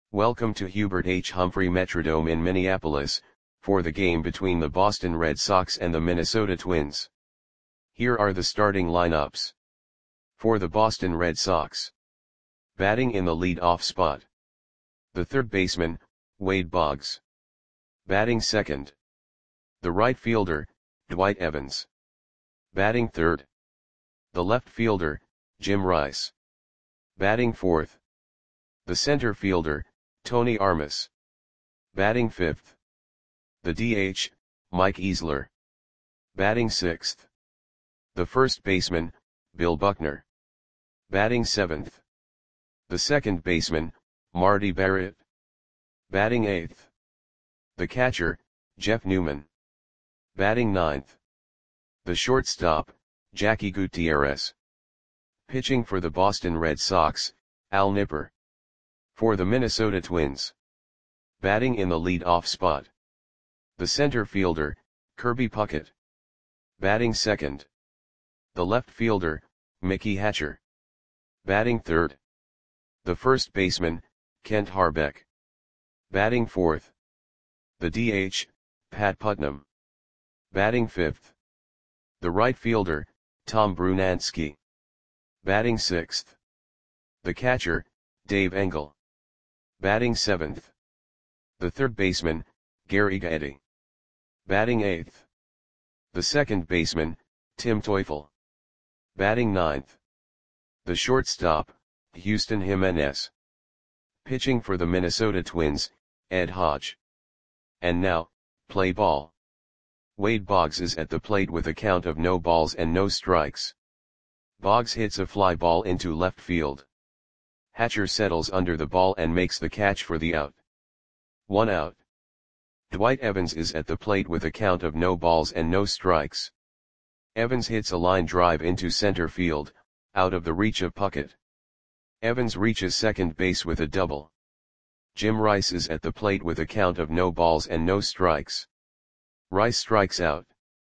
Welcome to Hubert H. Humphrey Metrodome in Minneapolis, for the game between the Boston Red Sox and the Minnesota Twins. Here are the starting lineups. For the Boston Red Sox. Batting in the lead-off spot. The third baseman, Wade Boggs. Batting second. The right fielder, Dwight Evans. Batting third. The left fielder, Jim Rice. Batting fourth. The center fielder, Tony Armas. Batting fifth. The DH, Mike Easler. Batting sixth. The first baseman, Bill Buckner. Batting seventh. The second baseman, Marty Barrett. Batting eighth. The catcher, Jeff Newman. Batting ninth. The shortstop, Jackie Gutierrez. Pitching for the Boston Red Sox, Al Nipper. For the Minnesota Twins. Batting in the lead-off spot. The center fielder, Kirby Puckett. Batting second. The left fielder, Mickey Hatcher. Batting third. The first baseman, Kent Harbeck. Batting fourth. The DH, Pat Putnam. Batting fifth. The right fielder, Tom Brunansky. Batting sixth. The catcher, Dave Engel. Batting seventh. The third baseman, Gary Gaetti. Batting eighth. The second baseman, Tim Teufel. Batting ninth. The shortstop, Houston Jimenez. Pitching for the Minnesota Twins, Ed Hodge. And now, play ball. Wade Boggs is at the plate with a count of no balls and no strikes. Boggs hits a fly ball into left field. Hatcher settles under the ball and makes the catch for the out. 1 out. Dwight Evans is at the plate with a count of no balls and no strikes. Evans hits a line drive into center field, out of the reach of Puckett. Evans reaches second base with a double. Jim Rice is at the plate with a count of no balls and no strikes. Rice strikes out.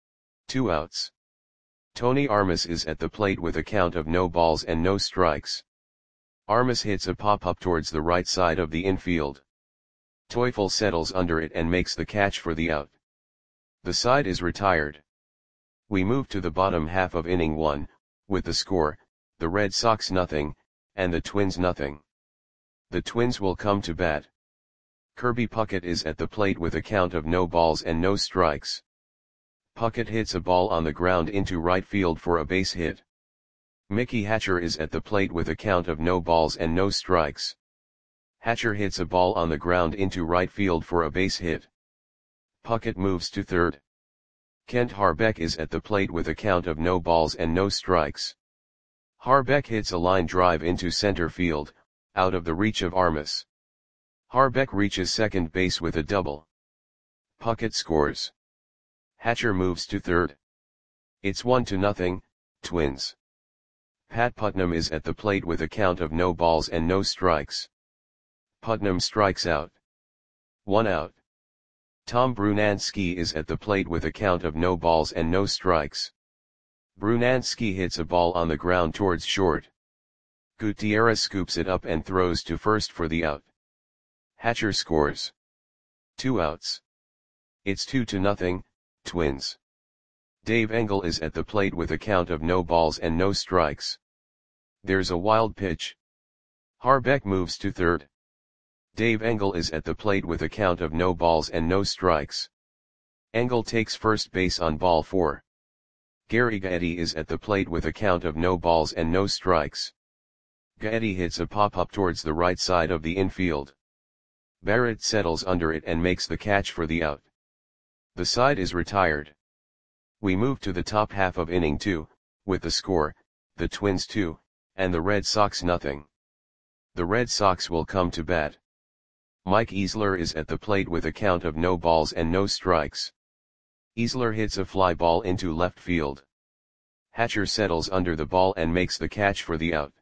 2 outs. Tony Armas is at the plate with a count of no balls and no strikes. Armas hits a pop-up towards the right side of the infield. Teufel settles under it and makes the catch for the out. The side is retired. We move to the bottom half of inning 1, with the score, the Red Sox 0, and the Twins 0. The Twins will come to bat. Kirby Puckett is at the plate with a count of no balls and no strikes. Puckett hits a ball on the ground into right field for a base hit. Mickey Hatcher is at the plate with a count of no balls and no strikes. Hatcher hits a ball on the ground into right field for a base hit. Puckett moves to third. Kent Harbeck is at the plate with a count of no balls and no strikes. Harbeck hits a line drive into center field, out of the reach of Armas. Harbeck reaches second base with a double. Puckett scores. Hatcher moves to third. It's 1-0, Twins. Pat Putnam is at the plate with a count of no balls and no strikes. Putnam strikes out. 1 out. Tom Brunansky is at the plate with a count of no balls and no strikes. Brunansky hits a ball on the ground towards short. Gutierrez scoops it up and throws to first for the out. Hatcher scores. 2 outs. It's 2-0, Twins. Dave Engel is at the plate with a count of no balls and no strikes. There's a wild pitch. Harbeck moves to third. Dave Engel is at the plate with a count of no balls and no strikes. Engel takes first base on ball 4. Gary Gaetti is at the plate with a count of no balls and no strikes. Gaetti hits a pop-up towards the right side of the infield. Barrett settles under it and makes the catch for the out. The side is retired. We move to the top half of inning 2, with the score, the Twins 2, and the Red Sox 0. The Red Sox will come to bat. Mike Easler is at the plate with a count of no balls and no strikes. Easler hits a fly ball into left field. Hatcher settles under the ball and makes the catch for the out.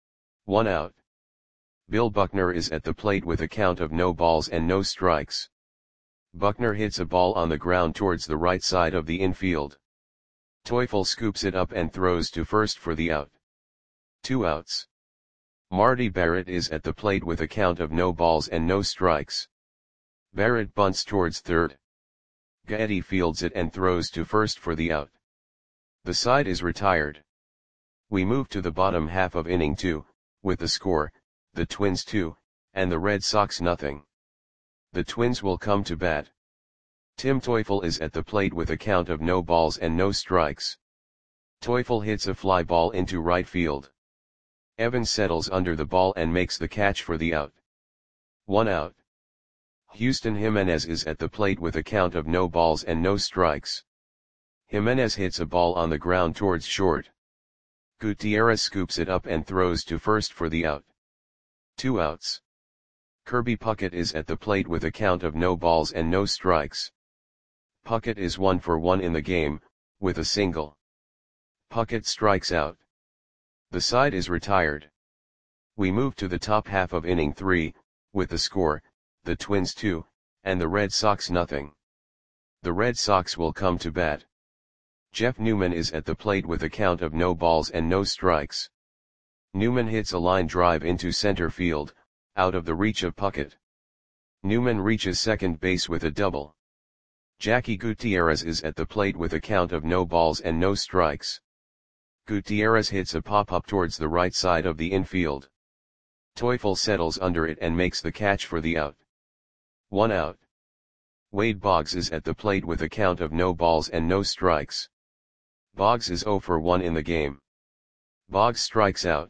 1 out. Bill Buckner is at the plate with a count of no balls and no strikes. Buckner hits a ball on the ground towards the right side of the infield. Teufel scoops it up and throws to first for the out. 2 outs. Marty Barrett is at the plate with a count of no balls and no strikes. Barrett bunts towards third. Getty fields it and throws to first for the out. The side is retired. We move to the bottom half of inning 2, with the score, the Twins 2, and the Red Sox nothing. The Twins will come to bat. Tim Teufel is at the plate with a count of no balls and no strikes. Teufel hits a fly ball into right field. Evans settles under the ball and makes the catch for the out. 1 out. Houston Jimenez is at the plate with a count of no balls and no strikes. Jimenez hits a ball on the ground towards short. Gutierrez scoops it up and throws to first for the out. 2 outs. Kirby Puckett is at the plate with a count of no balls and no strikes. Puckett is 1 for 1 in the game, with a single. Puckett strikes out. The side is retired. We move to the top half of inning 3, with the score, the Twins 2, and the Red Sox nothing. The Red Sox will come to bat. Jeff Newman is at the plate with a count of no balls and no strikes. Newman hits a line drive into center field, out of the reach of Puckett. Newman reaches second base with a double. Jackie Gutierrez is at the plate with a count of no balls and no strikes. Gutierrez hits a pop-up towards the right side of the infield. Teufel settles under it and makes the catch for the out. 1 out. Wade Boggs is at the plate with a count of no balls and no strikes. Boggs is 0 for 1 in the game. Boggs strikes out.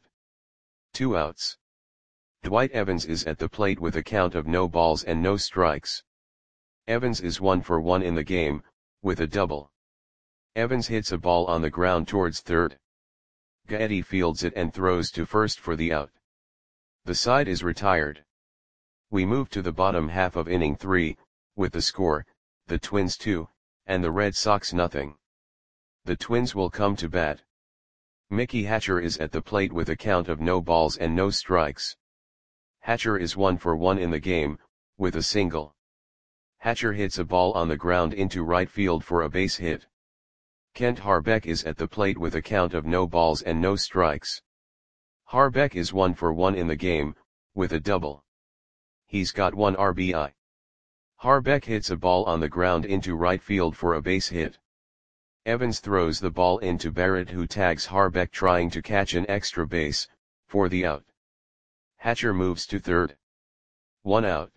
2 outs. Dwight Evans is at the plate with a count of no balls and no strikes. Evans is 1 for 1 in the game, with a double. Evans hits a ball on the ground towards third. Getty fields it and throws to first for the out. The side is retired. We move to the bottom half of inning 3, with the score, the Twins 2, and the Red Sox nothing. The Twins will come to bat. Mickey Hatcher is at the plate with a count of no balls and no strikes. Hatcher is 1 for 1 in the game, with a single. Hatcher hits a ball on the ground into right field for a base hit. Kent Harbeck is at the plate with a count of no balls and no strikes. Harbeck is 1 for 1 in the game, with a double. He's got 1 RBI. Harbeck hits a ball on the ground into right field for a base hit. Evans throws the ball into Barrett, who tags Harbeck trying to catch an extra base, for the out. Hatcher moves to third. 1 out.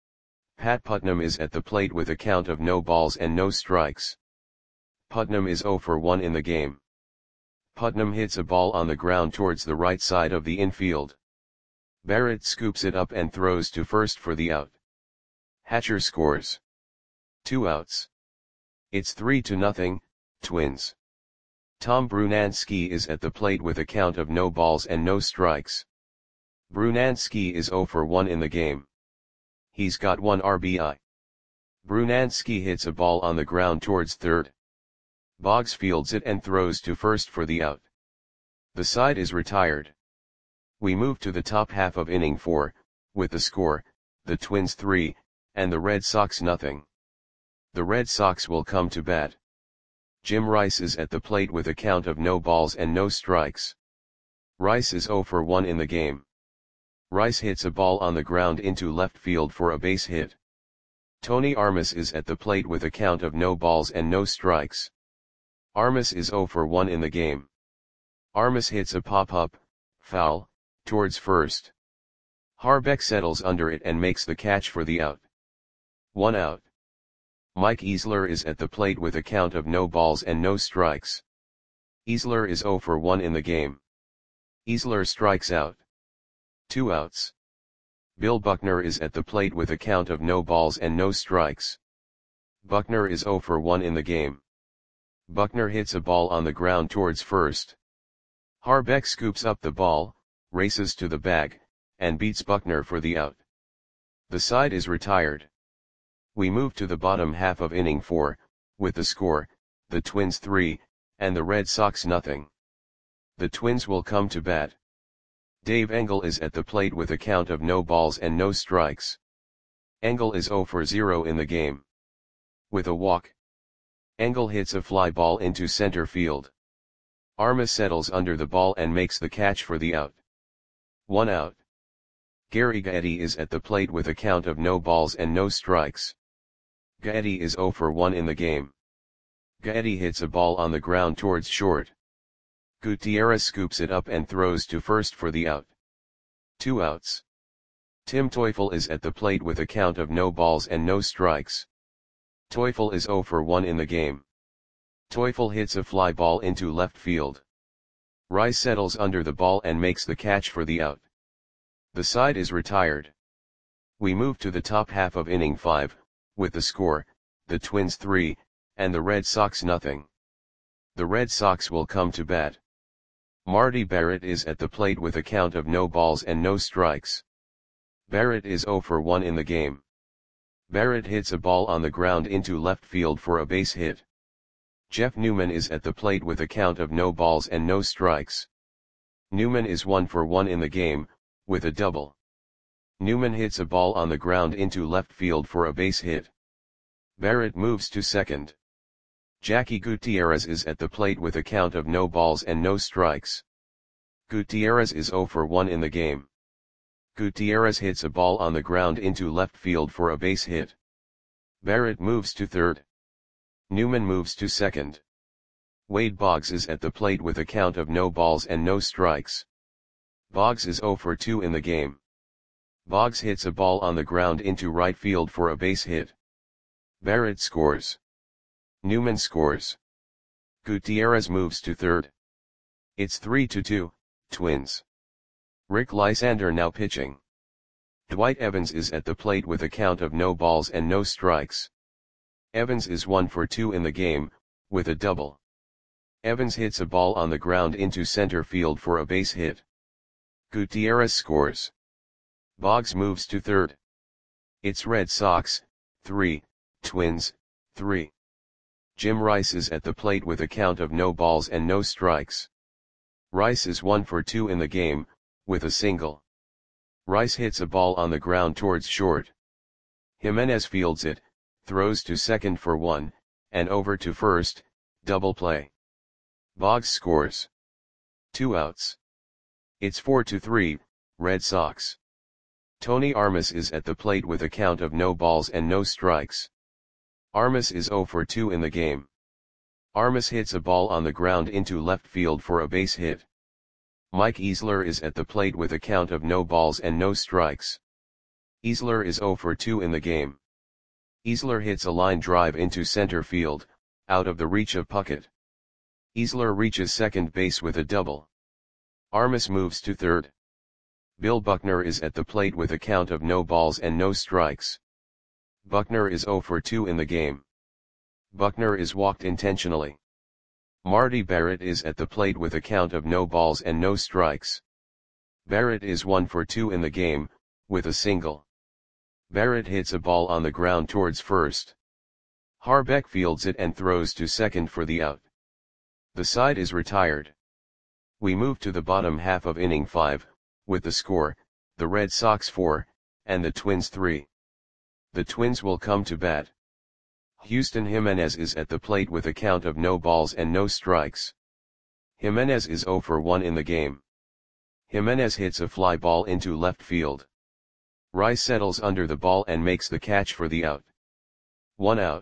Pat Putnam is at the plate with a count of no balls and no strikes. Putnam is 0 for 1 in the game. Putnam hits a ball on the ground towards the right side of the infield. Barrett scoops it up and throws to first for the out. Hatcher scores. 2 outs. It's 3-0, Twins. Tom Brunansky is at the plate with a count of no balls and no strikes. Brunansky is 0 for 1 in the game. He's got 1 RBI. Brunansky hits a ball on the ground towards third. Boggs fields it and throws to first for the out. The side is retired. We move to the top half of inning 4, with the score, the Twins 3, and the Red Sox nothing. The Red Sox will come to bat. Jim Rice is at the plate with a count of no balls and no strikes. Rice is 0 for 1 in the game. Rice hits a ball on the ground into left field for a base hit. Tony Armas is at the plate with a count of no balls and no strikes. Armas is 0 for 1 in the game. Armas hits a pop-up, foul, towards first. Harbeck settles under it and makes the catch for the out. 1 out. Mike Easler is at the plate with a count of no balls and no strikes. Easler is 0 for 1 in the game. Easler strikes out. 2 outs. Bill Buckner is at the plate with a count of no balls and no strikes. Buckner is 0 for 1 in the game. Buckner hits a ball on the ground towards first. Harbeck scoops up the ball, races to the bag, and beats Buckner for the out. The side is retired. We move to the bottom half of inning 4, with the score, the Twins 3, and the Red Sox nothing. The Twins will come to bat. Dave Engel is at the plate with a count of no balls and no strikes. Engel is 0 for 0 in the game. With a walk. Engel hits a fly ball into center field. Armas settles under the ball and makes the catch for the out. 1 out. Gary Gaetti is at the plate with a count of no balls and no strikes. Gaetti is 0 for 1 in the game. Gaetti hits a ball on the ground towards short. Gutierrez scoops it up and throws to first for the out. 2 outs. Tim Teufel is at the plate with a count of no balls and no strikes. Teufel is 0 for 1 in the game. Teufel hits a fly ball into left field. Rice settles under the ball and makes the catch for the out. The side is retired. We move to the top half of inning 5, with the score, the Twins 3, and the Red Sox nothing. The Red Sox will come to bat. Marty Barrett is at the plate with a count of no balls and no strikes. Barrett is 0 for 1 in the game. Barrett hits a ball on the ground into left field for a base hit. Jeff Newman is at the plate with a count of no balls and no strikes. Newman is 1 for 1 in the game, with a double. Newman hits a ball on the ground into left field for a base hit. Barrett moves to second. Jackie Gutierrez is at the plate with a count of no balls and no strikes. Gutierrez is 0 for 1 in the game. Gutierrez hits a ball on the ground into left field for a base hit. Barrett moves to third. Newman moves to second. Wade Boggs is at the plate with a count of no balls and no strikes. Boggs is 0 for 2 in the game. Boggs hits a ball on the ground into right field for a base hit. Barrett scores. Newman scores. Gutierrez moves to third. It's 3-2, Twins. Rick Lysander now pitching. Dwight Evans is at the plate with a count of no balls and no strikes. Evans is 1 for 2 in the game, with a double. Evans hits a ball on the ground into center field for a base hit. Gutierrez scores. Boggs moves to third. It's Red Sox, 3, Twins, 3. Jim Rice is at the plate with a count of no balls and no strikes. Rice is 1 for 2 in the game, with a single. Rice hits a ball on the ground towards short. Jimenez fields it, throws to second for 1, and over to first, double play. Boggs scores. 2 outs. It's 4-3, Red Sox. Tony Armas is at the plate with a count of no balls and no strikes. Armas is 0 for 2 in the game. Armas hits a ball on the ground into left field for a base hit. Mike Easler is at the plate with a count of no balls and no strikes. Easler is 0 for 2 in the game. Easler hits a line drive into center field, out of the reach of Puckett. Easler reaches second base with a double. Armas moves to third. Bill Buckner is at the plate with a count of no balls and no strikes. Buckner is 0 for 2 in the game. Buckner is walked intentionally. Marty Barrett is at the plate with a count of no balls and no strikes. Barrett is 1 for 2 in the game, with a single. Barrett hits a ball on the ground towards first. Harbeck fields it and throws to second for the out. The side is retired. We move to the bottom half of inning 5, with the score, the Red Sox 4, and the Twins 3. The Twins will come to bat. Houston Jimenez is at the plate with a count of no balls and no strikes. Jimenez is 0 for 1 in the game. Jimenez hits a fly ball into left field. Rice settles under the ball and makes the catch for the out. 1 out.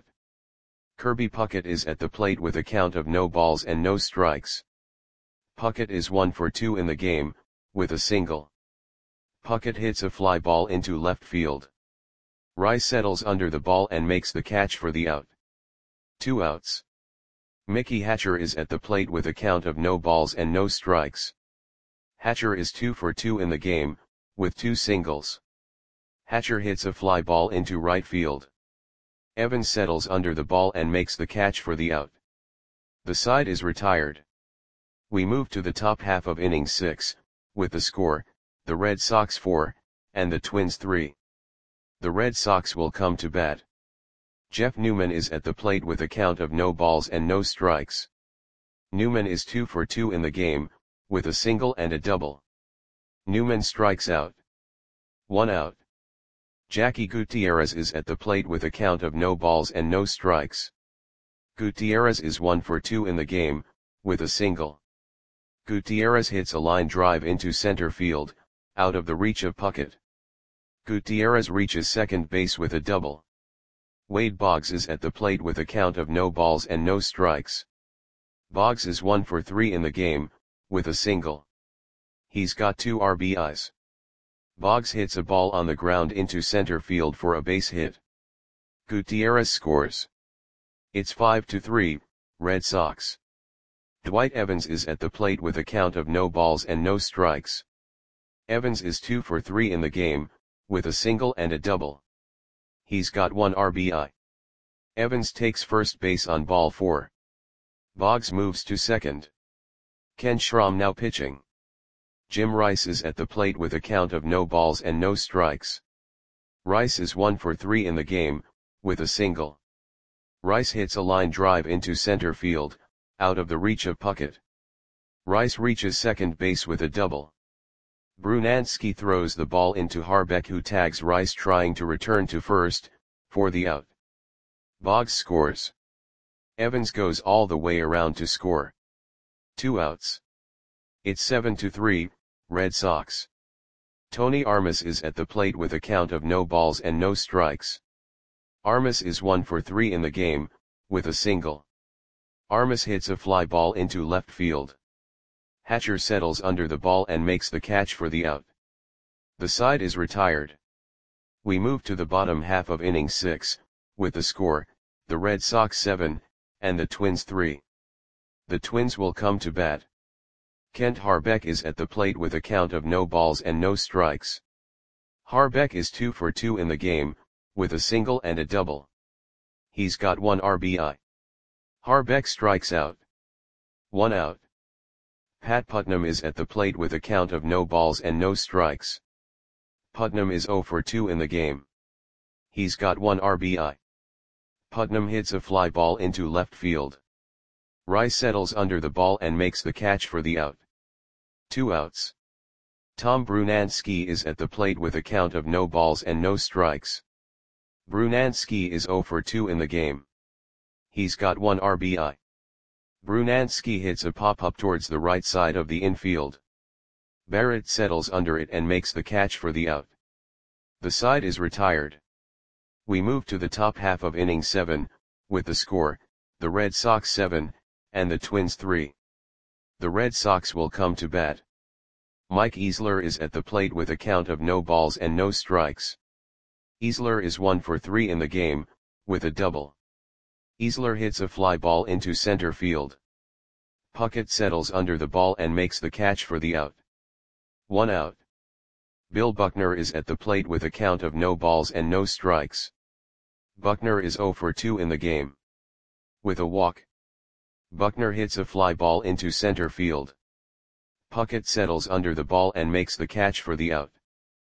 Kirby Puckett is at the plate with a count of no balls and no strikes. Puckett is 1 for 2 in the game, with a single. Puckett hits a fly ball into left field. Rice settles under the ball and makes the catch for the out. 2 outs. Mickey Hatcher is at the plate with a count of no balls and no strikes. Hatcher is 2 for 2 in the game, with 2 singles. Hatcher hits a fly ball into right field. Evans settles under the ball and makes the catch for the out. The side is retired. We move to the top half of inning 6, with the score, the Red Sox 4, and the Twins 3. The Red Sox will come to bat. Jeff Newman is at the plate with a count of no balls and no strikes. Newman is 2 for 2 in the game, with a single and a double. Newman strikes out. 1 out. Jackie Gutierrez is at the plate with a count of no balls and no strikes. Gutierrez is 1 for 2 in the game, with a single. Gutierrez hits a line drive into center field, out of the reach of Puckett. Gutierrez reaches second base with a double. Wade Boggs is at the plate with a count of no balls and no strikes. Boggs is 1 for 3 in the game, with a single. He's got 2 RBIs. Boggs hits a ball on the ground into center field for a base hit. Gutierrez scores. It's 5-3, Red Sox. Dwight Evans is at the plate with a count of no balls and no strikes. Evans is 2 for 3 in the game, with a single and a double. He's got 1 RBI. Evans takes first base on ball 4. Boggs moves to second. Ken Schramm now pitching. Jim Rice is at the plate with a count of no balls and no strikes. Rice is 1 for 3 in the game, with a single. Rice hits a line drive into center field, out of the reach of Puckett. Rice reaches second base with a double. Brunansky throws the ball into Harbeck, who tags Rice trying to return to first, for the out. Boggs scores. Evans goes all the way around to score. 2 outs. It's 7-3, Red Sox. Tony Armas is at the plate with a count of no balls and no strikes. Armas is 1 for 3 in the game, with a single. Armas hits a fly ball into left field. Hatcher settles under the ball and makes the catch for the out. The side is retired. We move to the bottom half of inning 6, with the score, the Red Sox 7, and the Twins 3. The Twins will come to bat. Kent Harbeck is at the plate with a count of no balls and no strikes. Harbeck is 2 for 2 in the game, with a single and a double. He's got 1 RBI. Harbeck strikes out. 1 out. Pat Putnam is at the plate with a count of no balls and no strikes. Putnam is 0 for 2 in the game. He's got 1 RBI. Putnam hits a fly ball into left field. Rice settles under the ball and makes the catch for the out. 2 outs. Tom Brunansky is at the plate with a count of no balls and no strikes. Brunansky is 0 for 2 in the game. He's got 1 RBI. Brunansky hits a pop-up towards the right side of the infield. Barrett settles under it and makes the catch for the out. The side is retired. We move to the top half of inning 7, with the score, the Red Sox 7, and the Twins 3. The Red Sox will come to bat. Mike Easler is at the plate with a count of no balls and no strikes. Easler is 1 for 3 in the game, with a double. Easler hits a fly ball into center field. Puckett settles under the ball and makes the catch for the out. 1 out. Bill Buckner is at the plate with a count of no balls and no strikes. Buckner is 0 for 2 in the game. With a walk. Buckner hits a fly ball into center field. Puckett settles under the ball and makes the catch for the out.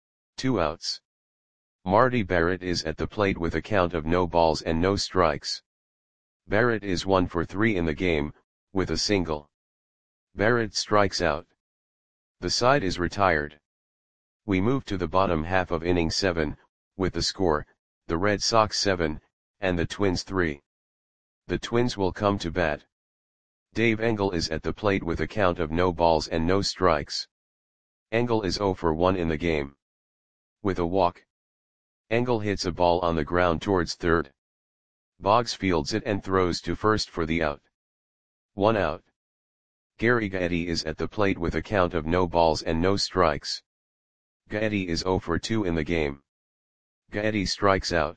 2 outs. Marty Barrett is at the plate with a count of no balls and no strikes. Barrett is 1 for 3 in the game, with a single. Barrett strikes out. The side is retired. We move to the bottom half of inning 7, with the score, the Red Sox 7, and the Twins 3. The Twins will come to bat. Dave Engel is at the plate with a count of no balls and no strikes. Engel is 0 for 1 in the game. With a walk. Engel hits a ball on the ground towards third. Boggs fields it and throws to first for the out. 1 out. Gary Gaetti is at the plate with a count of no balls and no strikes. Gaetti is 0 for 2 in the game. Gaetti strikes out.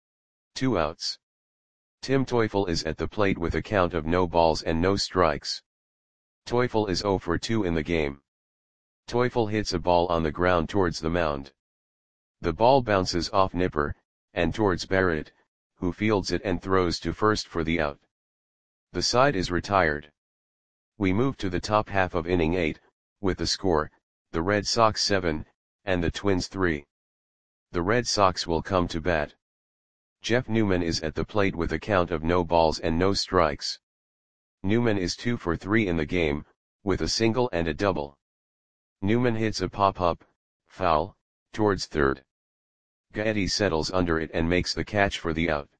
2 outs. Tim Teufel is at the plate with a count of no balls and no strikes. Teufel is 0 for 2 in the game. Teufel hits a ball on the ground towards the mound. The ball bounces off Nipper, and towards Barrett, who fields it and throws to first for the out. The side is retired. We move to the top half of inning 8, with the score, the Red Sox 7, and the Twins 3. The Red Sox will come to bat. Jeff Newman is at the plate with a count of no balls and no strikes. Newman is 2 for 3 in the game, with a single and a double. Newman hits a pop-up, foul, towards third. Gaetti settles under it and makes the catch for the out.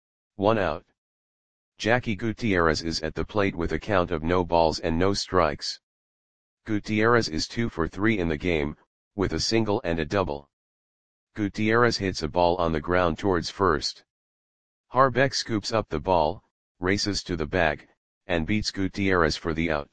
1 out. Jackie Gutierrez is at the plate with a count of no balls and no strikes. Gutierrez is 2 for 3 in the game, with a single and a double. Gutierrez hits a ball on the ground towards first. Harbeck scoops up the ball, races to the bag, and beats Gutierrez for the out.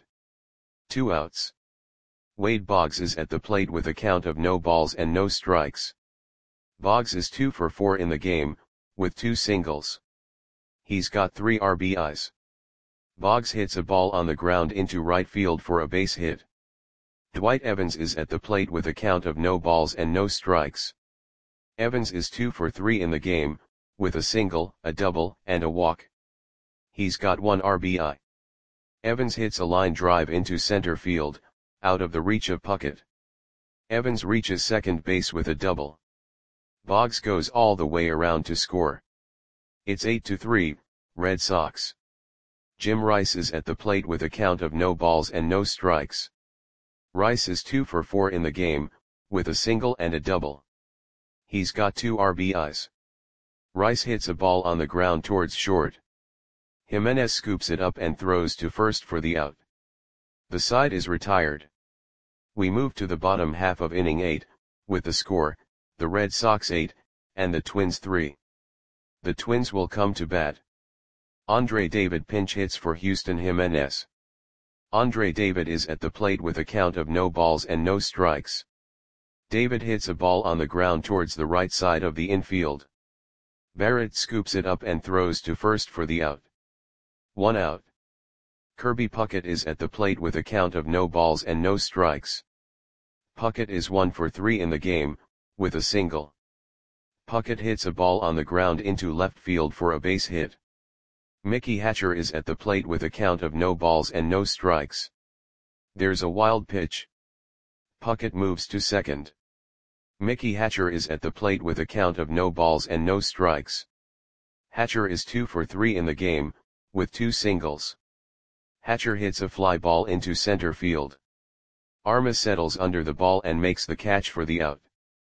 2 outs. Wade Boggs is at the plate with a count of no balls and no strikes. Boggs is 2 for 4 in the game, with 2 singles. He's got 3 RBIs. Boggs hits a ball on the ground into right field for a base hit. Dwight Evans is at the plate with a count of no balls and no strikes. Evans is 2 for 3 in the game, with a single, a double, and a walk. He's got 1 RBI. Evans hits a line drive into center field, out of the reach of Puckett. Evans reaches second base with a double. Boggs goes all the way around to score. It's 8-3, Red Sox. Jim Rice is at the plate with a count of no balls and no strikes. Rice is 2 for 4 in the game, with a single and a double. He's got 2 RBIs. Rice hits a ball on the ground towards short. Jimenez scoops it up and throws to first for the out. The side is retired. We move to the bottom half of inning 8, with the score, the Red Sox 8, and the Twins 3. The Twins will come to bat. Andre David pinch hits for Houston Jimenez. Andre David is at the plate with a count of no balls and no strikes. David hits a ball on the ground towards the right side of the infield. Barrett scoops it up and throws to first for the out. 1 out. Kirby Puckett is at the plate with a count of no balls and no strikes. Puckett is 1 for 3 in the game, with a single. Puckett hits a ball on the ground into left field for a base hit. Mickey Hatcher is at the plate with a count of no balls and no strikes. There's a wild pitch. Puckett moves to second. Mickey Hatcher is at the plate with a count of no balls and no strikes. Hatcher is 2 for 3 in the game, with 2 singles. Hatcher hits a fly ball into center field. Armas settles under the ball and makes the catch for the out.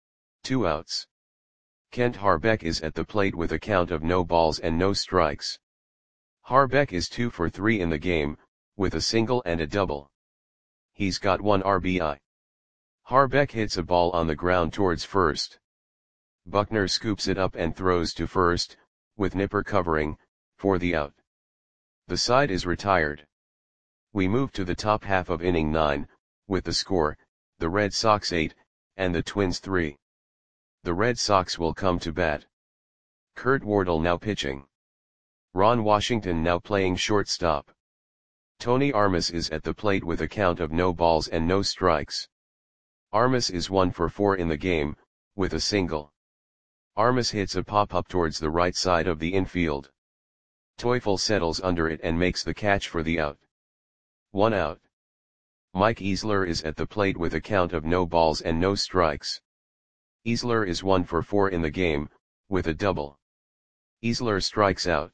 2 outs. Kent Harbeck is at the plate with a count of no balls and no strikes. Harbeck is 2 for 3 in the game, with a single and a double. He's got 1 RBI. Harbeck hits a ball on the ground towards first. Buckner scoops it up and throws to first, with Nipper covering, for the out. The side is retired. We move to the top half of inning 9, with the score, the Red Sox 8, and the Twins 3. The Red Sox will come to bat. Kurt Wardle now pitching. Ron Washington now playing shortstop. Tony Armas is at the plate with a count of no balls and no strikes. Armas is 1 for 4 in the game, with a single. Armas hits a pop-up towards the right side of the infield. Teufel settles under it and makes the catch for the out. 1 out. Mike Easler is at the plate with a count of no balls and no strikes. Easler is 1 for 4 in the game, with a double. Easler strikes out.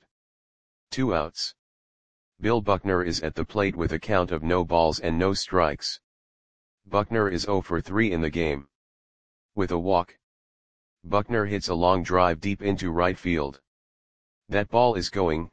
2 outs. Bill Buckner is at the plate with a count of no balls and no strikes. Buckner is 0 for 3 in the game. With a walk. Buckner hits a long drive deep into right field. That ball is gone.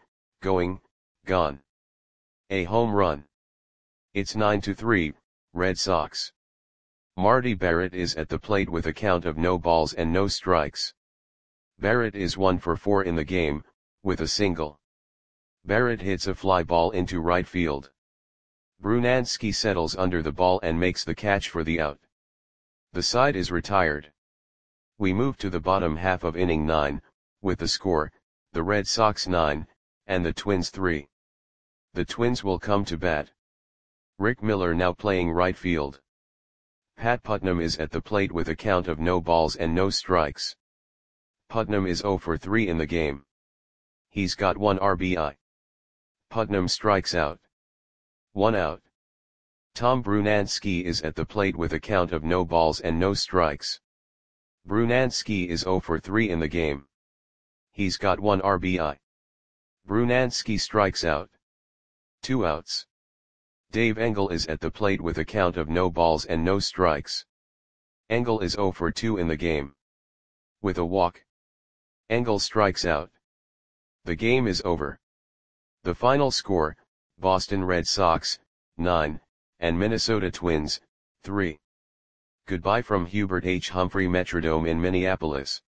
A home run. It's 9-3, Red Sox. Marty Barrett is at the plate with a count of no balls and no strikes. Barrett is 1 for 4 in the game, with a single. Barrett hits a fly ball into right field. Brunansky settles under the ball and makes the catch for the out. The side is retired. We move to the bottom half of inning 9, with the score, the Red Sox 9, and the Twins 3. The Twins will come to bat. Rick Miller now playing right field. Pat Putnam is at the plate with a count of no balls and no strikes. Putnam is 0 for 3 in the game. He's got 1 RBI. Putnam strikes out. 1 out. Tom Brunansky is at the plate with a count of no balls and no strikes. Brunansky is 0 for 3 in the game. He's got 1 RBI. Brunansky strikes out. 2 outs. Dave Engel is at the plate with a count of no balls and no strikes. Engel is 0 for 2 in the game. With a walk. Engel strikes out. The game is over. The final score, Boston Red Sox, 9, and Minnesota Twins, 3. Goodbye from Hubert H. Humphrey Metrodome in Minneapolis.